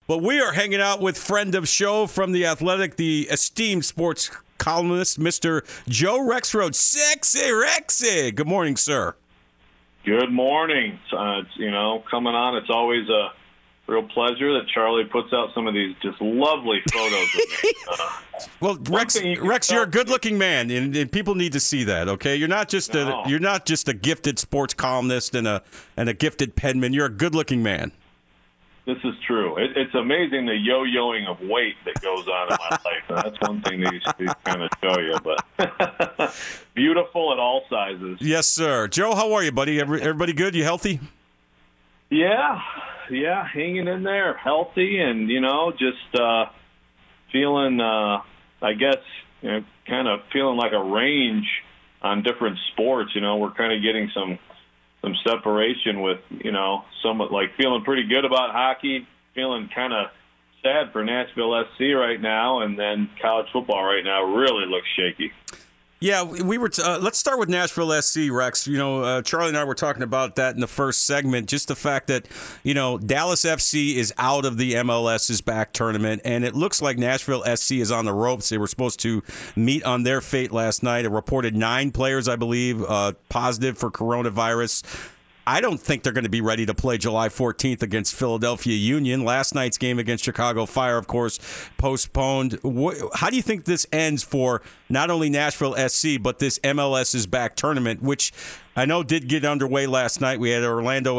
But we are hanging out with friend of show from The Athletic, the esteemed sports columnist, Mr. Joe Rexrode. Sexy Rexy. Good morning, sir. Good morning. Coming on, it's always a real pleasure that Charlie puts out some of these just lovely photos of me. Well, Rex, you're a good-looking man, and people need to see that. Okay, you're not just a gifted sports columnist and a gifted penman. You're a good-looking man. This is true. It's amazing the yo-yoing of weight that goes on in my life. That's one thing these kind of show you. But beautiful at all sizes. Yes, sir. Joe, how are you, buddy? Everybody good? You healthy? Yeah, hanging in there, healthy, and just feeling. I guess kind of feeling like a range on different sports. We're kind of getting some separation with, somewhat like feeling pretty good about hockey, feeling kind of sad for Nashville SC right now, and then college football right now really looks shaky. Yeah, we were. Let's start with Nashville SC, Rex. Charlie and I were talking about that in the first segment. Just the fact that, Dallas FC is out of the MLS's back tournament, and it looks like Nashville SC is on the ropes. They were supposed to meet on their fate last night. It reported 9 players, I believe, positive for coronavirus. I don't think they're going to be ready to play July 14th against Philadelphia Union. Last night's game against Chicago Fire, of course, postponed. How do you think this ends for not only Nashville SC, but this MLS's back tournament, which I know did get underway last night? We had Orlando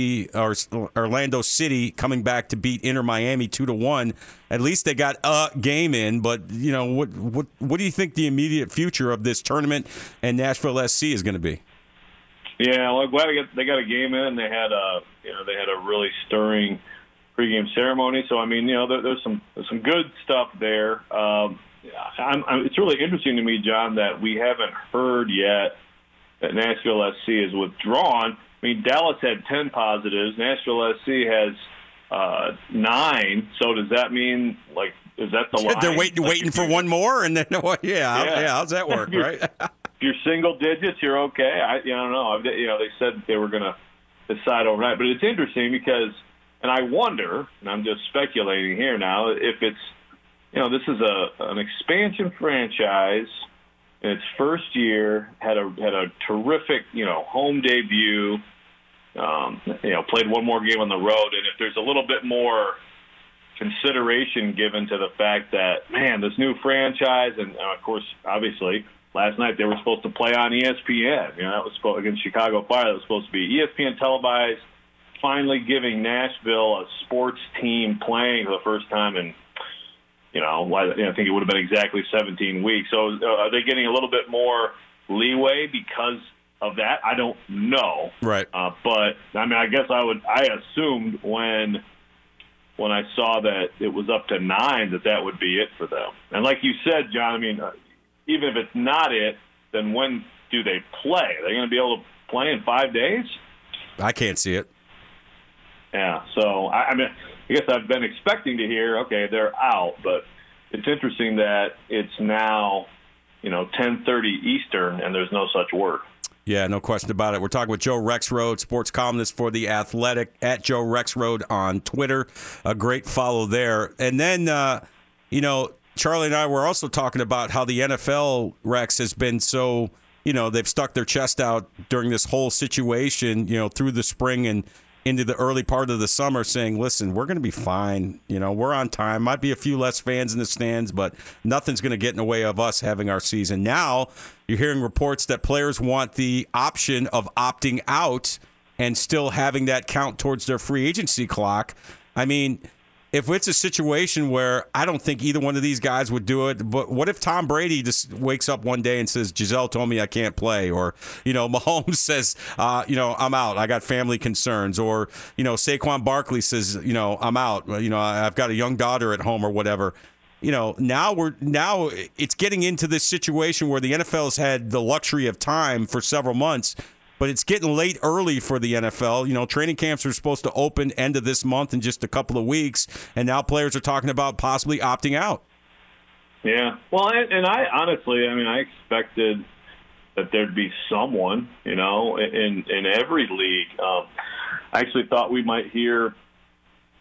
City coming back to beat Inter Miami 2-1. At least they got a game in, but what do you think the immediate future of this tournament and Nashville SC is going to be? Yeah, well, I'm glad they got a game in. They had a really stirring pregame ceremony. So there's some good stuff there. It's really interesting to me, John, that we haven't heard yet that Nashville SC is withdrawn. Dallas had 10 positives. Nashville SC has 9. So does that mean is that the line? They're waiting for one more, and then how's that work, right? If you're single digits, you're okay. I don't know. They said they were going to decide overnight, but it's interesting because, and I wonder, and I'm just speculating here now, if it's, this is an expansion franchise in its first year, had a terrific, home debut, played one more game on the road, and if there's a little bit more consideration given to the fact that, man, this new franchise, and of course, obviously, last night they were supposed to play on ESPN. That was against Chicago Fire. That was supposed to be ESPN televised. Finally, giving Nashville a sports team playing for the first time in, I think it would have been exactly 17 weeks. So are they getting a little bit more leeway because of that? I don't know. Right. But I guess I assumed when I saw that it was up to 9 that would be it for them. And like you said, John, even if it's not it, then when do they play? Are they going to be able to play in 5 days? I can't see it. Yeah, so I guess I've been expecting to hear, okay, they're out, but it's interesting that it's now, 10:30 Eastern, and there's no such word. Yeah, no question about it. We're talking with Joe Rexrode, sports columnist for The Athletic, at Joe Rexrode on Twitter. A great follow there. And then, Charlie and I were also talking about how the NFL, Rex, has been so, they've stuck their chest out during this whole situation, through the spring and into the early part of the summer, saying, listen, we're going to be fine. We're on time. Might be a few less fans in the stands, but nothing's going to get in the way of us having our season. Now you're hearing reports that players want the option of opting out and still having that count towards their free agency clock. If it's a situation where I don't think either one of these guys would do it, but what if Tom Brady just wakes up one day and says, Giselle told me I can't play, or, Mahomes says, I'm out, I got family concerns, or, Saquon Barkley says, I'm out, I've got a young daughter at home or whatever. Now it's getting into this situation where the NFL has had the luxury of time for several months. But it's getting late early for the NFL. Training camps are supposed to open end of this month in just a couple of weeks, and now players are talking about possibly opting out. Yeah. Well, and I honestly, I expected that there'd be someone, in every league. I actually thought we might hear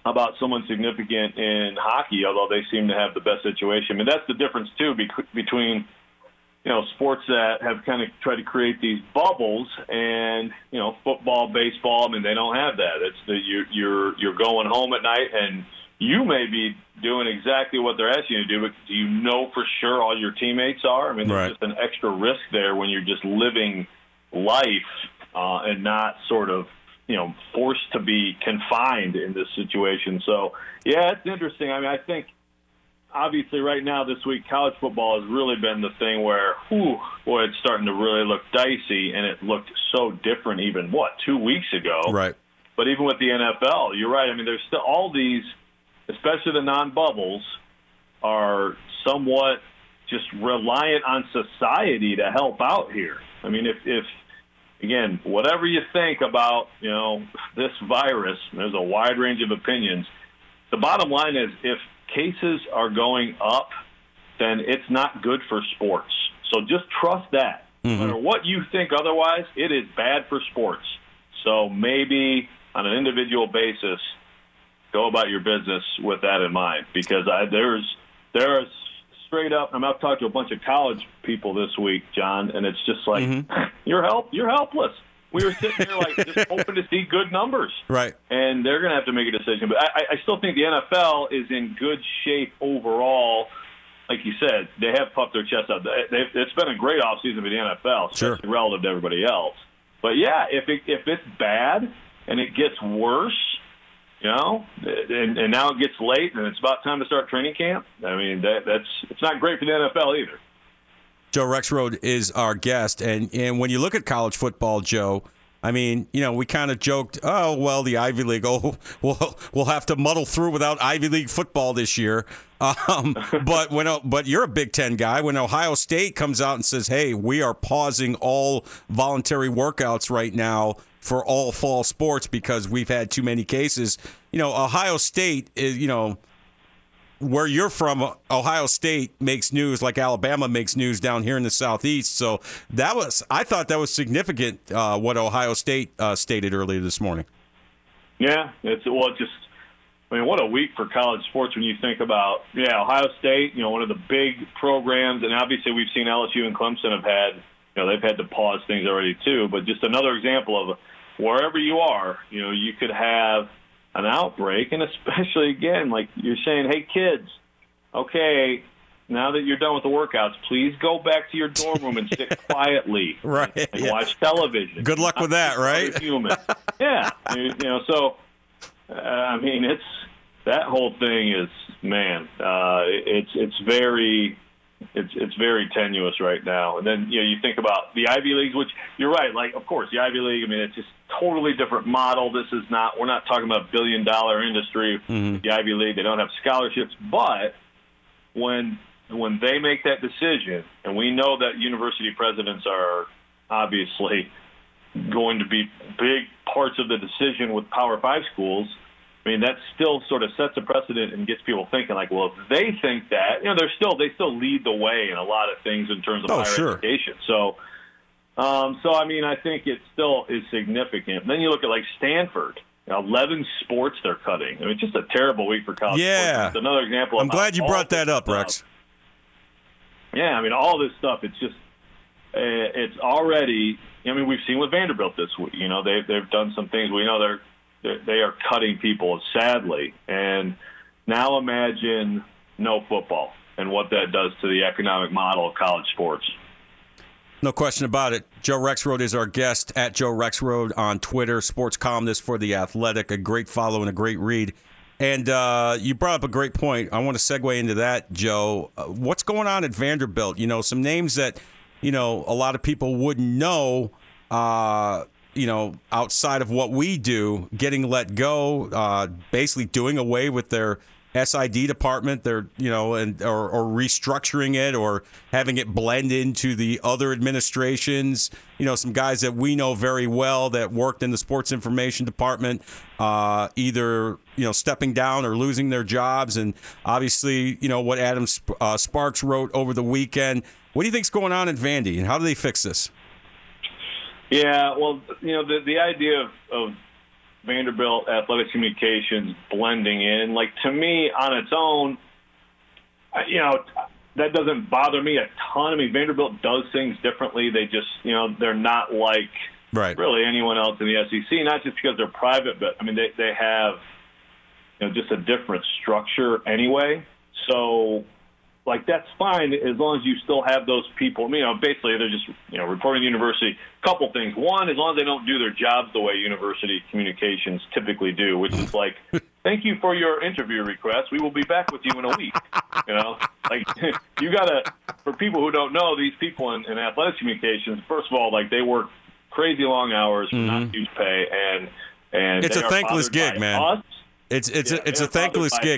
about someone significant in hockey, although they seem to have the best situation. I mean, that's the difference, too, between sports that have kind of tried to create these bubbles and, football, baseball. I mean, they don't have that. It's you're going home at night and you may be doing exactly what they're asking you to do, but do you know for sure all your teammates are? I mean, there's just an extra risk there when you're just living life and not sort of, forced to be confined in this situation. So, yeah, it's interesting. I mean, I think obviously right now this week, college football has really been the thing where, it's starting to really look dicey, and it looked so different even, 2 weeks ago? Right. But even with the NFL, you're right. I mean, there's still all these, especially the non-bubbles, are somewhat just reliant on society to help out here. I mean, if again, whatever you think about, this virus, there's a wide range of opinions. The bottom line is if cases are going up, then it's not good for sports. So just trust that. No matter what you think otherwise, it is bad for sports. So maybe on an individual basis, go about your business with that in mind, because there's straight up. I've talked to a bunch of college people this week, John, and it's just like you're helpless. We were sitting here like just hoping to see good numbers, right? And they're going to have to make a decision. But I still think the NFL is in good shape overall. Like you said, they have puffed their chest out. It's been a great offseason for the NFL, especially relative to everybody else. But yeah, if it's bad and it gets worse, and now it gets late and it's about time to start training camp. I mean, it's not great for the NFL either. Joe Rexrode is our guest, and when you look at college football, Joe, I mean, we kind of joked, oh well, the Ivy League, we'll have to muddle through without Ivy League football this year. But you're a Big Ten guy. When Ohio State comes out and says, hey, we are pausing all voluntary workouts right now for all fall sports because we've had too many cases. Ohio State is, where you're from, Ohio State makes news like Alabama makes news down here in the Southeast. So I thought that was significant, what Ohio State stated earlier this morning. Yeah, what a week for college sports when you think about, Ohio State, one of the big programs, and obviously we've seen LSU and Clemson have had, they've had to pause things already too, but just another example of wherever you are, you could have an outbreak, and especially, again, like you're saying, hey, kids, okay, now that you're done with the workouts, please go back to your dorm room and sit quietly and watch television. Good luck with that, right? Yeah. So, I mean, that whole thing is, man, it's very tenuous right now. And then, you think about the Ivy Leagues, which you're right. Like, of course, the Ivy League, I mean, it's just totally different model. We're not talking about a billion-dollar industry. The Ivy League, they don't have scholarships. But when they make that decision, and we know that university presidents are obviously going to be big parts of the decision with Power 5 schools, I mean, that still sort of sets a precedent and gets people thinking, like, well, if they think that, they still lead the way in a lot of things in terms of higher education. So, I mean, I think it still is significant. And then you look at, like, Stanford, 11 sports they're cutting. I mean, just a terrible week for college sports. It's another example. I'm glad you brought that up, Rex. Yeah, I mean, all this stuff, it's just, it's already, I mean, we've seen with Vanderbilt this week. They've done some things. We know they are cutting people, sadly. And now imagine no football and what that does to the economic model of college sports. No question about it. Joe Rexrode is our guest, at Joe Rexrode on Twitter, sports columnist for The Athletic, a great follow and a great read. And you brought up a great point. I want to segue into that, Joe. What's going on at Vanderbilt? Some names that, a lot of people wouldn't know, outside of what we do, getting let go, basically doing away with their SID department, or restructuring it or having it blend into the other administrations. Some guys that we know very well that worked in the sports information department, either, stepping down or losing their jobs. And obviously, what Adam Sparks wrote over the weekend. What do you think's going on at Vandy, and how do they fix this? Yeah, well, the idea of Vanderbilt Athletic Communications blending in. Like, to me, on its own, that doesn't bother me a ton. I mean, Vanderbilt does things differently. They just, they're not like really anyone else in the SEC, not just because they're private, but, I mean, they have, just a different structure anyway. So, like, that's fine as long as you still have those people. Basically they're just, reporting to university. Couple things. One, as long as they don't do their jobs the way university communications typically do, which is like, thank you for your interview request. We will be back with you in a week. Like, you gotta, for people who don't know, these people in athletic communications, first of all, like, they work crazy long hours for not huge pay, and it's a thankless gig, man. Us. It's a thankless gig.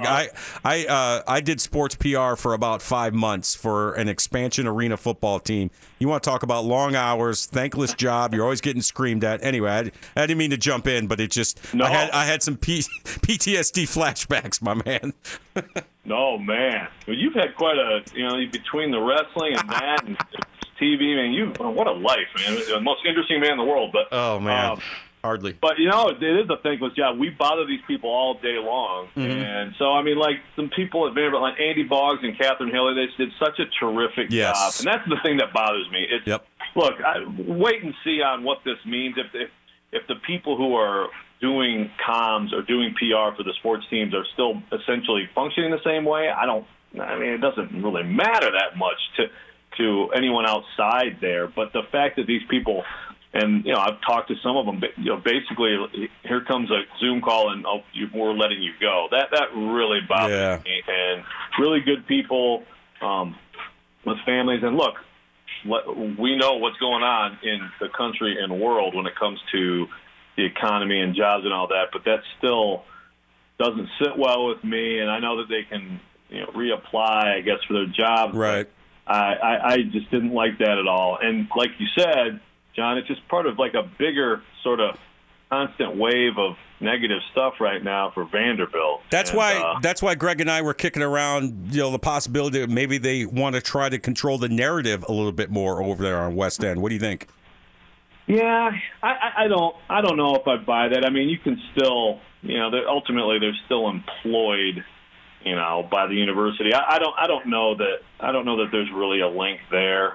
I did sports PR for about 5 months for an expansion arena football team. You want to talk about long hours, thankless job. You're always getting screamed at. Anyway, I didn't mean to jump in, but it just I had some PTSD flashbacks, my man. No, man. Well, you've had quite a between the wrestling and that and TV, man. What a life, man. The most interesting man in the world. But oh man. Hardly. But, it is a thankless job. We bother these people all day long. Mm-hmm. And so, I mean, like, some people at Vanderbilt, like Andy Boggs and Catherine Hilley, they did such a terrific job. And that's the thing that bothers me. Look, wait and see on what this means. If the people who are doing comms or doing PR for the sports teams are still essentially functioning the same way, it doesn't really matter that much to anyone outside there. But the fact that these people – and, I've talked to some of them, but, basically, here comes a Zoom call and we're letting you go. That really bothers me. And really good people with families. And, look, we know what's going on in the country and world when it comes to the economy and jobs and all that, but that still doesn't sit well with me. And I know that they can, reapply, I guess, for their jobs. Right. I just didn't like that at all. And like you said, John, it's just part of like a bigger sort of constant wave of negative stuff right now for Vanderbilt. That's why Greg and I were kicking around, the possibility that maybe they want to try to control the narrative a little bit more over there on West End. What do you think? Yeah, I don't know if I buy that. I mean, you can still, ultimately they're still employed, by the university. I don't know that there's really a link there.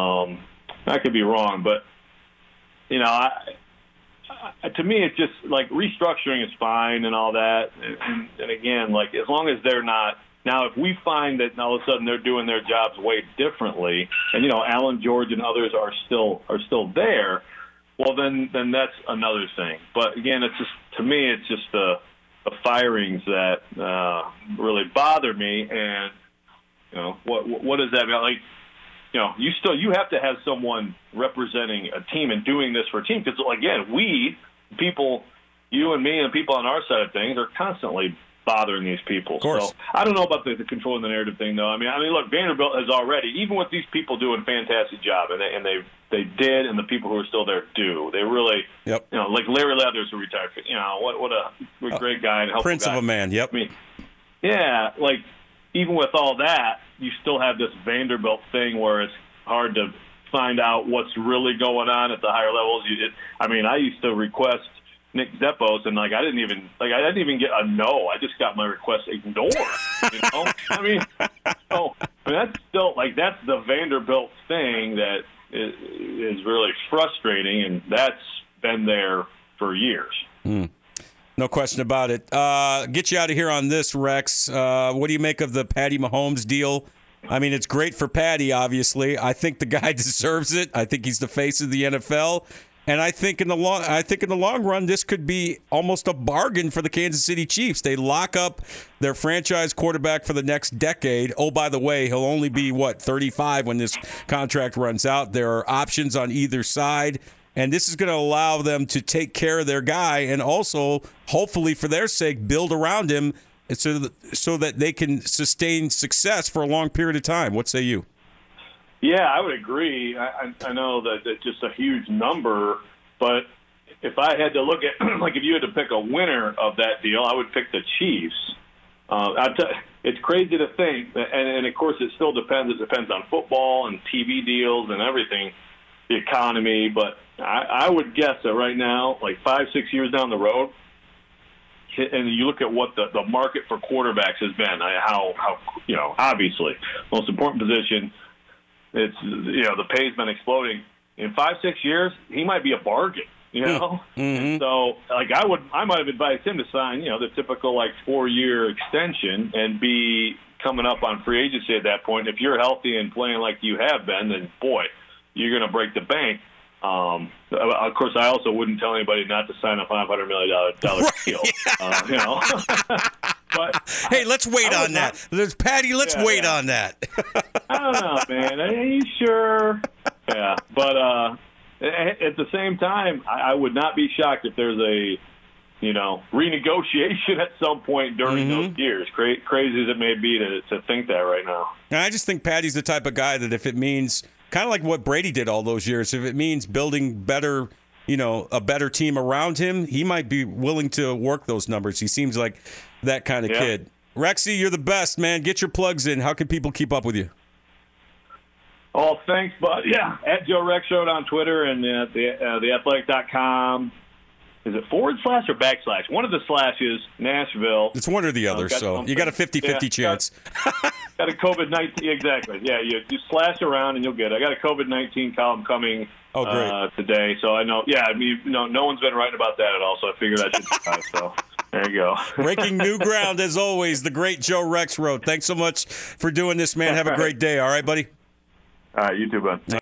I could be wrong, but to me, it's just like restructuring is fine and all that. And again, like, as long as they're not now, if we find that all of a sudden they're doing their jobs way differently, and Alan George and others are still there, well, then that's another thing. But again, it's just, to me, it's just the firings that really bother me. And what does that mean? Like, you have to have someone representing a team and doing this for a team, because, again, you and me and the people on our side of things are constantly bothering these people. Of course. So I don't know about the controlling the narrative thing, though. I mean, look, Vanderbilt has already, even with these people doing a fantastic job, and they did, and the people who are still there do. They really, like Larry Leathers, who retired. What a great guy and helpful Prince guy. of a man. Yep. I mean, yeah, like, even with all that, you still have this Vanderbilt thing where it's hard to find out what's really going on at the higher levels. I used to request Nick Zeppos, and I didn't even get a no. I just got my request ignored. That's still that's the Vanderbilt thing that is really frustrating, and that's been there for years. No question about it. Get you out of here on this, Rex. What do you make of the Patty Mahomes deal? I mean, it's great for Patty, obviously. I think the guy deserves it. I think he's the face of the NFL. And I think in the long run, this could be almost a bargain for the Kansas City Chiefs. They lock up their franchise quarterback for the next decade. Oh, by the way, he'll only be 35 when this contract runs out. There are options on either side, and this is going to allow them to take care of their guy and also, hopefully for their sake, build around him so that they can sustain success for a long period of time. What say you? Yeah, I would agree. I know that it's just a huge number, but if I had to look at, if you had to pick a winner of that deal, I would pick the Chiefs. It's crazy to think, and of course it still depends. It depends on football and TV deals and everything, the economy. But I would guess that right now, 5-6 years down the road, and you look at what the market for quarterbacks has been, how obviously most important position. It's the pay's been exploding. In 5-6 years, he might be a bargain. Mm-hmm. And so I might have advised him to sign the typical 4-year extension and be coming up on free agency at that point. If you're healthy and playing like you have been, then boy, you're going to break the bank. Of course, I also wouldn't tell anybody not to sign a $500 million deal. But hey, let's wait on that. There's Patty. Let's wait on that. I don't know, man. Are you sure? Yeah, but at the same time, I would not be shocked if there's a renegotiation at some point during those years. Crazy as it may be to think that right now. And I just think Patty's the type of guy that if it means kind of like what Brady did all those years, if it means building better, a better team around him, he might be willing to work those numbers. He seems like that kind of kid. Rexy, you're the best, man. Get your plugs in. How can people keep up with you? Oh, thanks, bud. Yeah, at Joe Rexrode on Twitter and theathletic.com. Is it / or /? One of the slashes, Nashville. It's one or the other, so you got a 50-50 chance. Got a COVID-19, exactly. Yeah, you slash around and you'll get it. I got a COVID-19 column coming today, so I know. Yeah, no one's been writing about that at all, so I figured I should try. So there you go. Breaking new ground, as always, the great Joe Rexrode. Thanks so much for doing this, man. Have a great day. All right, buddy? All right, you too, bud.